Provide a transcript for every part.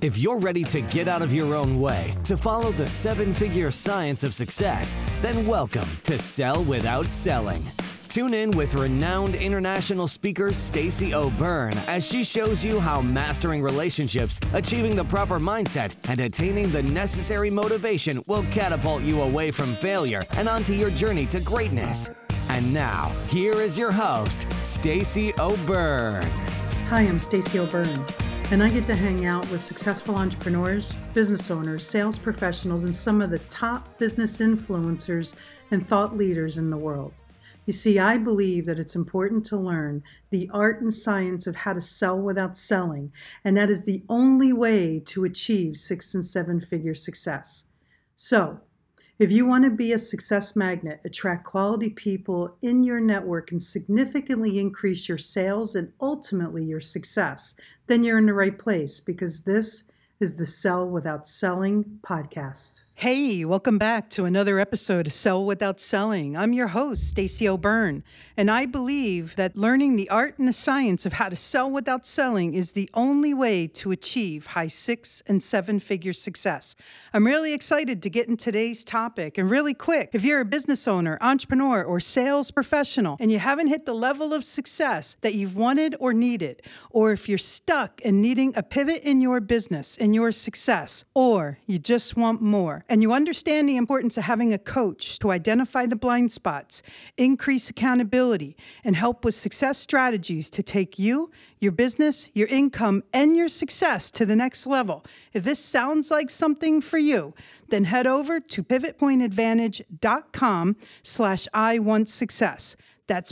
If you're ready to get out of your own way to follow the seven-figure science of success, then welcome to Sell Without Selling. Tune in with renowned international speaker Stacey O'Byrne as she shows you how mastering relationships, achieving the proper mindset, and attaining the necessary motivation will catapult you away from failure and onto your journey to greatness. And now, here is your host, Stacey O'Byrne. Hi, I'm Stacey O'Byrne, and I get to hang out with successful entrepreneurs, business owners, sales professionals, and some of the top business influencers and thought leaders in the world. You see, I believe that it's important to learn the art and science of how to sell without selling, and that is the only way to achieve 6- and 7-figure success. So, if you want to be a success magnet, attract quality people in your network, and significantly increase your sales and ultimately your success, then you're in the right place, because this is the Sell Without Selling podcast. Hey, welcome back to another episode of Sell Without Selling. I'm your host, Stacey O'Byrne, and I believe that learning the art and the science of how to sell without selling is the only way to achieve high 6- and 7-figure success. I'm really excited to get in today's topic, and really quick, if you're a business owner, entrepreneur, or sales professional, and you haven't hit the level of success that you've wanted or needed, or if you're stuck and needing a pivot in your business and your success, or you just want more, and you understand the importance of having a coach to identify the blind spots, increase accountability, and help with success strategies to take you, your business, your income, and your success to the next level. If this sounds like something for you, then head over to pivotpointadvantage.com/I-want-success. That's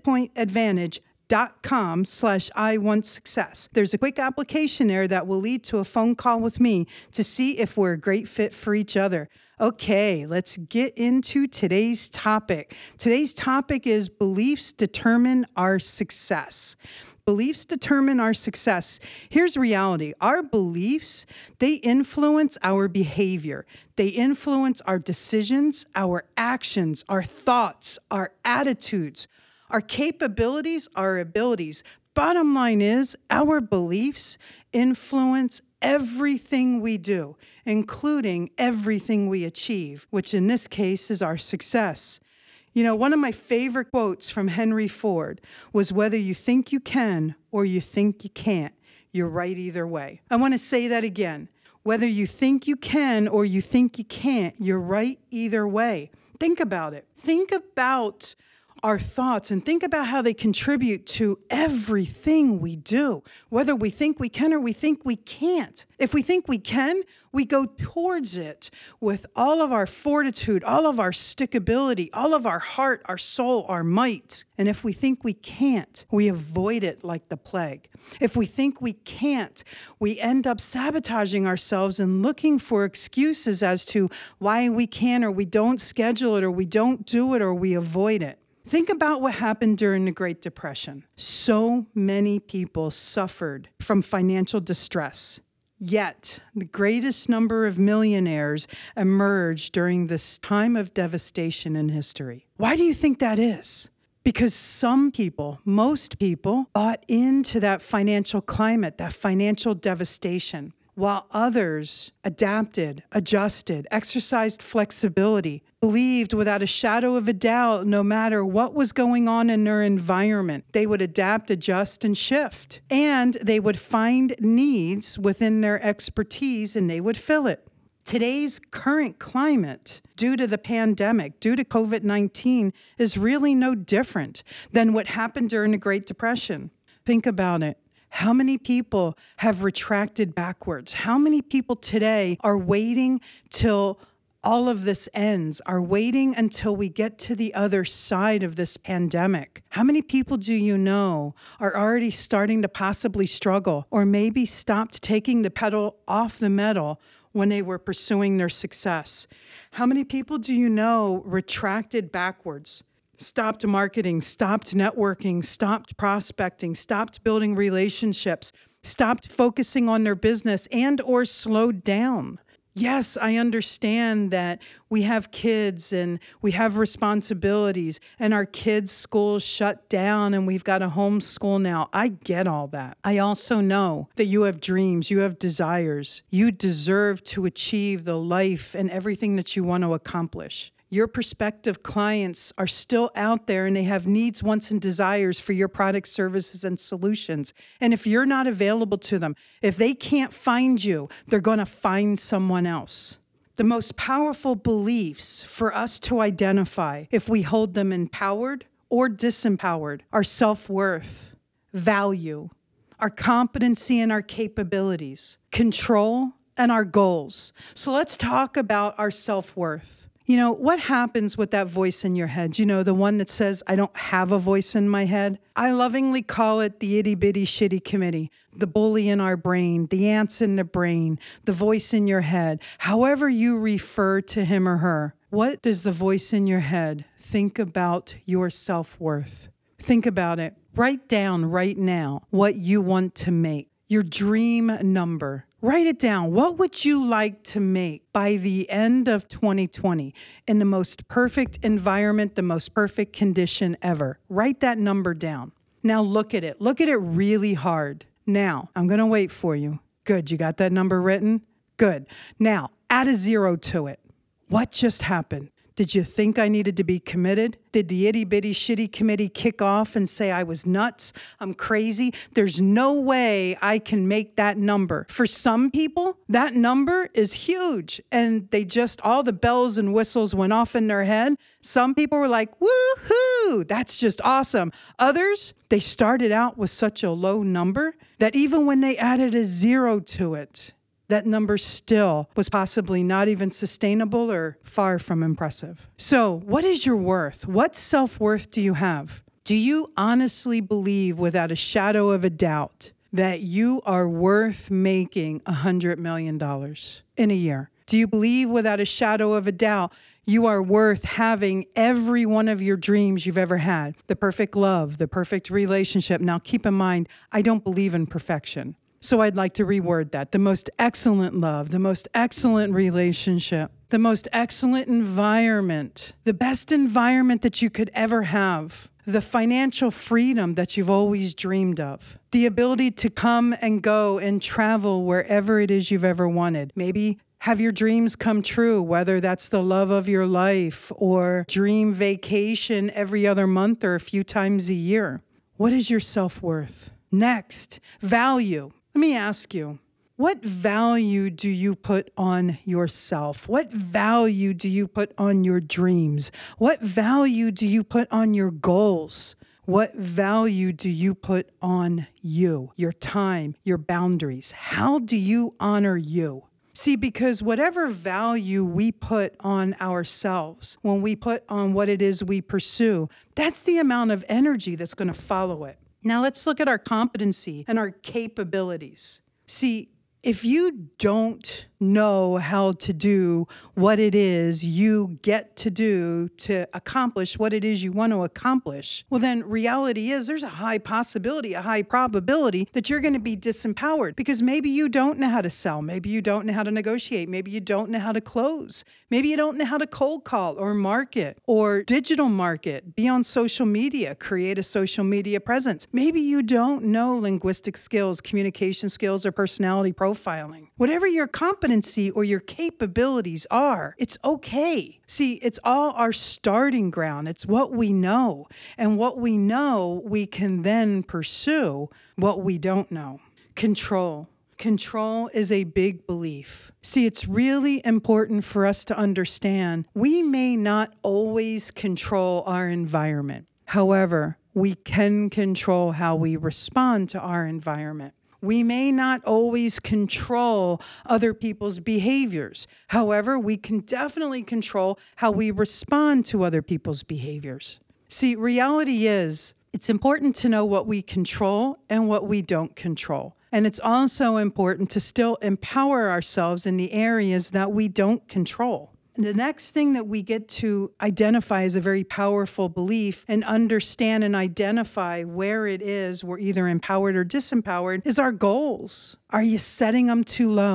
pivotpointadvantage.com/I-want-success. There's a quick application there that will lead to a phone call with me to see if we're a great fit for each other. Okay, let's get into today's topic. Today's topic is beliefs determine our success. Beliefs determine our success. Here's reality. Our beliefs, they influence our behavior. They influence our decisions, our actions, our thoughts, our attitudes, our capabilities, our abilities. Bottom line is, our beliefs influence everything we do, including everything we achieve, which in this case is our success. You know, one of my favorite quotes from Henry Ford was, whether you think you can or you think you can't, you're right either way. I want to say that again. Whether you think you can or you think you can't, you're right either way. Think about it. Think about our thoughts and think about how they contribute to everything we do, whether we think we can or we think we can't. If we think we can, we go towards it with all of our fortitude, all of our stickability, all of our heart, our soul, our might. And if we think we can't, we avoid it like the plague. If we think we can't, we end up sabotaging ourselves and looking for excuses as to why we can or we don't schedule it or we don't do it or we avoid it. Think about what happened during the Great Depression. So many people suffered from financial distress. Yet, the greatest number of millionaires emerged during this time of devastation in history. Why do you think that is? Because some people, most people, bought into that financial climate, that financial devastation, while others adapted, adjusted, exercised flexibility, believed without a shadow of a doubt, no matter what was going on in their environment, they would adapt, adjust, and shift. And they would find needs within their expertise and they would fill it. Today's current climate, due to the pandemic, due to COVID-19, is really no different than what happened during the Great Depression. Think about it. How many people have retracted backwards? How many people today are waiting till all of this ends, are waiting until we get to the other side of this pandemic? How many people do you know are already starting to possibly struggle or maybe stopped taking the pedal off the metal when they were pursuing their success? How many people do you know retracted backwards? Stopped marketing, stopped networking, stopped prospecting, stopped building relationships, stopped focusing on their business, and or slowed down? Yes, I understand that we have kids and we have responsibilities and our kids' schools shut down and we've got to homeschool now. I get all that. I also know that you have dreams, you have desires. You deserve to achieve the life and everything that you want to accomplish. Your prospective clients are still out there and they have needs, wants, and desires for your products, services, and solutions. And if you're not available to them, if they can't find you, they're going to find someone else. The most powerful beliefs for us to identify, if we hold them empowered or disempowered, are self-worth, value, our competency and our capabilities, control, and our goals. So let's talk about our self-worth. You know, what happens with that voice in your head? You know, the one that says, I don't have a voice in my head? I lovingly call it the itty bitty shitty committee, the bully in our brain, the ants in the brain, the voice in your head, however you refer to him or her. What does the voice in your head think about your self-worth? Think about it. Write down right now what you want to make, your dream number. Write it down. What would you like to make by the end of 2020 in the most perfect environment, the most perfect condition ever? Write that number down. Now look at it. Look at it really hard. Now, I'm going to wait for you. Good. You got that number written? Good. Now, add a 0 to it. What just happened? Did you think I needed to be committed? Did the itty bitty shitty committee kick off and say I was nuts? I'm crazy. There's no way I can make that number. For some people, that number is huge. And they just, all the bells and whistles went off in their head. Some people were like, woohoo, that's just awesome. Others, they started out with such a low number that even when they added a 0 to it, that number still was possibly not even sustainable or far from impressive. So, what is your worth? What self-worth do you have? Do you honestly believe without a shadow of a doubt that you are worth making $100 million in a year? Do you believe without a shadow of a doubt you are worth having every one of your dreams you've ever had? The perfect love, the perfect relationship. Now, keep in mind, I don't believe in perfection. So I'd like to reword that. The most excellent love, the most excellent relationship, the most excellent environment, the best environment that you could ever have, the financial freedom that you've always dreamed of, the ability to come and go and travel wherever it is you've ever wanted. Maybe have your dreams come true, whether that's the love of your life or dream vacation every other month or a few times a year. What is your self-worth? Next, value. Let me ask you, what value do you put on yourself? What value do you put on your dreams? What value do you put on your goals? What value do you put on you, your time, your boundaries? How do you honor you? See, because whatever value we put on ourselves, when we put on what it is we pursue, that's the amount of energy that's going to follow it. Now let's look at our competency and our capabilities. See, if you don't know how to do what it is you get to do to accomplish what it is you want to accomplish, well then reality is there's a high possibility, a high probability that you're going to be disempowered because maybe you don't know how to sell, maybe you don't know how to negotiate, maybe you don't know how to close, maybe you don't know how to cold call or market or digital market, be on social media, create a social media presence. Maybe you don't know linguistic skills, communication skills, or personality profiling. Whatever your competency or your capabilities are, it's okay. See, it's all our starting ground. It's what we know. And what we know, we can then pursue what we don't know. Control. Control is a big belief. See, it's really important for us to understand we may not always control our environment. However, we can control how we respond to our environment. We may not always control other people's behaviors. However, we can definitely control how we respond to other people's behaviors. See, reality is, it's important to know what we control and what we don't control. And it's also important to still empower ourselves in the areas that we don't control. And the next thing that we get to identify as a very powerful belief and understand and identify where it is we're either empowered or disempowered is our goals. Are you setting them too low?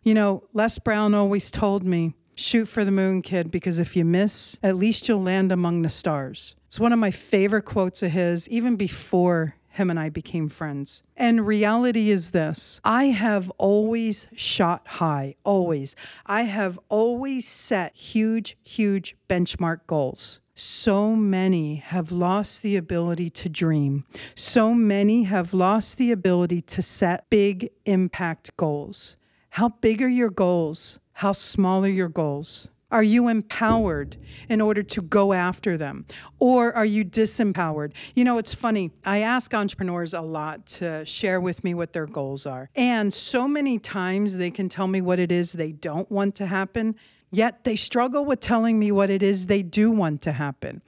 You know, Les Brown always told me, shoot for the moon, kid, because if you miss, at least you'll land among the stars. It's one of my favorite quotes of his, even before him and I became friends. And reality is this: I have always shot high, always. I have always set huge, huge benchmark goals. So many have lost the ability to dream. So many have lost the ability to set big impact goals. How big are your goals? How small are your goals? Are you empowered in order to go after them? Or are you disempowered? You know, it's funny. I ask entrepreneurs a lot to share with me what their goals are. And so many times they can tell me what it is they don't want to happen, yet they struggle with telling me what it is they do want to happen.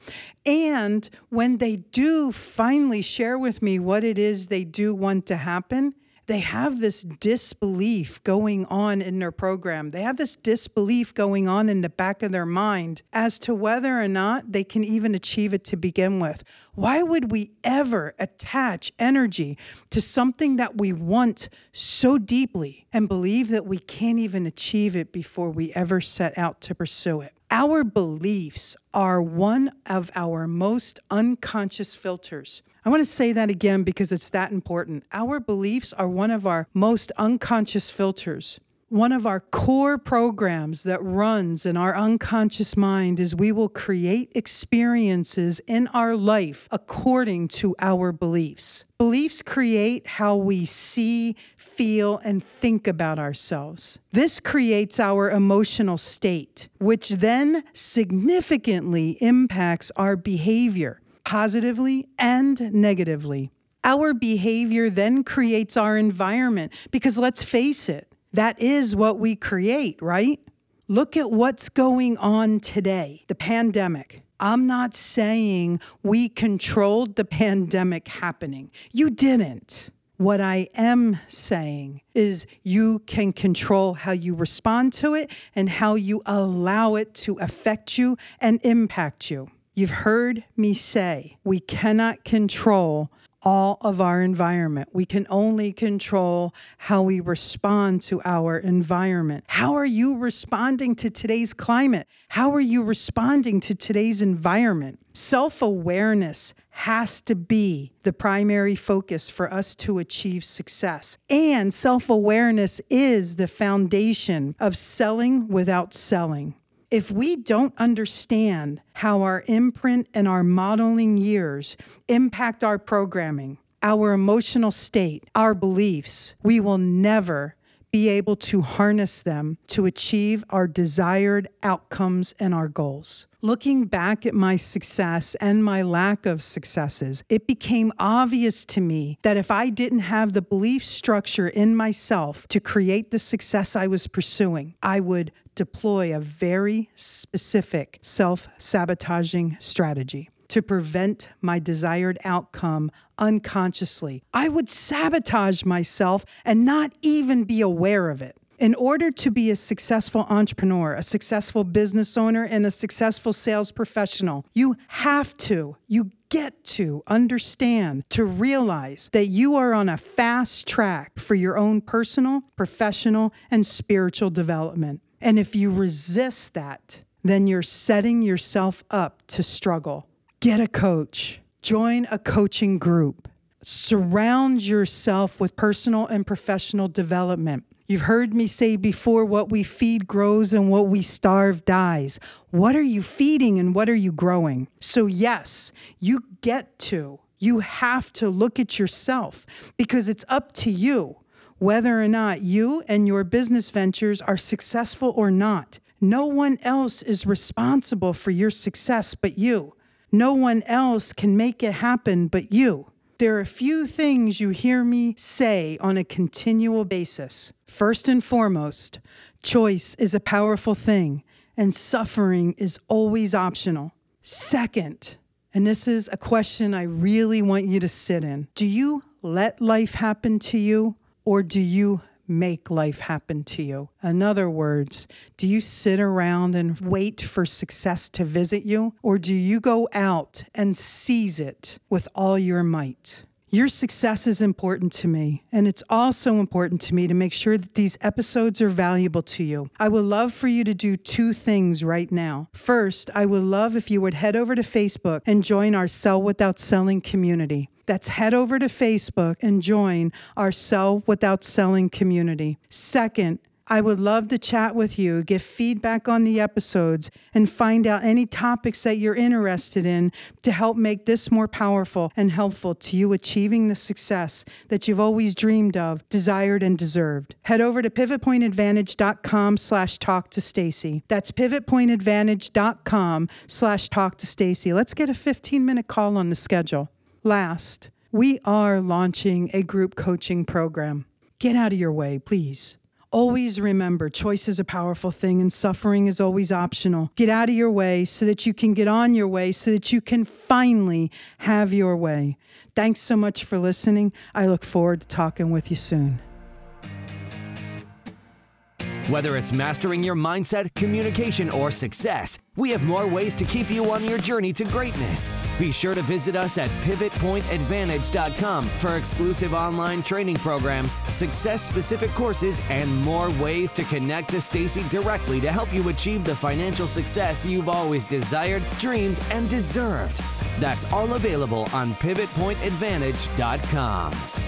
And when they do finally share with me what it is they do want to happen, they have this disbelief going on in their program. They have this disbelief going on in the back of their mind as to whether or not they can even achieve it to begin with. Why would we ever attach energy to something that we want so deeply and believe that we can't even achieve it before we ever set out to pursue it? Our beliefs are one of our most unconscious filters. I want to say that again because it's that important. Our beliefs are one of our most unconscious filters. One of our core programs that runs in our unconscious mind is we will create experiences in our life according to our beliefs. Beliefs create how we see, feel, and think about ourselves. This creates our emotional state, which then significantly impacts our behavior, positively and negatively. Our behavior then creates our environment because let's face it, that is what we create, right? Look at what's going on today, the pandemic. I'm not saying we controlled the pandemic happening. You didn't. What I am saying is you can control how you respond to it and how you allow it to affect you and impact you. You've heard me say we cannot control all of our environment. We can only control how we respond to our environment. How are you responding to today's climate? How are you responding to today's environment? Self-awareness has to be the primary focus for us to achieve success. And self-awareness is the foundation of selling without selling. If we don't understand how our imprint and our modeling years impact our programming, our emotional state, our beliefs, we will never be able to harness them to achieve our desired outcomes and our goals. Looking back at my success and my lack of successes, it became obvious to me that if I didn't have the belief structure in myself to create the success I was pursuing, I would deploy a very specific self-sabotaging strategy to prevent my desired outcome unconsciously. I would sabotage myself and not even be aware of it. In order to be a successful entrepreneur, a successful business owner, and a successful sales professional, you get to understand, to realize that you are on a fast track for your own personal, professional, and spiritual development. And if you resist that, then you're setting yourself up to struggle. Get a coach. Join a coaching group. Surround yourself with personal and professional development. You've heard me say before, what we feed grows and what we starve dies. What are you feeding and what are you growing? So yes, you have to look at yourself because it's up to you whether or not you and your business ventures are successful or not. No one else is responsible for your success but you. No one else can make it happen but you. There are a few things you hear me say on a continual basis. First and foremost, choice is a powerful thing, and suffering is always optional. Second, and this is a question I really want you to sit in, do you let life happen to you, or do you make life happen to you? In other words, do you sit around and wait for success to visit you, or do you go out and seize it with all your might? Your success is important to me, and it's also important to me to make sure that these episodes are valuable to you. I would love for you to do two things right now. First, I would love if you would head over to Facebook and join our Sell Without Selling community. That's head over to Facebook and join our Sell Without Selling community. Second, I would love to chat with you, get feedback on the episodes, and find out any topics that you're interested in to help make this more powerful and helpful to you achieving the success that you've always dreamed of, desired, and deserved. Head over to pivotpointadvantage.com/talk-to-Stacy. That's pivotpointadvantage.com/talk-to-Stacy. Let's get a 15-minute call on the schedule. Last, we are launching a group coaching program. Get out of your way, please. Always remember, choice is a powerful thing and suffering is always optional. Get out of your way so that you can get on your way, so that you can finally have your way. Thanks so much for listening. I look forward to talking with you soon. Whether it's mastering your mindset, communication, or success, we have more ways to keep you on your journey to greatness. Be sure to visit us at pivotpointadvantage.com for exclusive online training programs, success-specific courses, and more ways to connect to Stacy directly to help you achieve the financial success you've always desired, dreamed, and deserved. That's all available on pivotpointadvantage.com.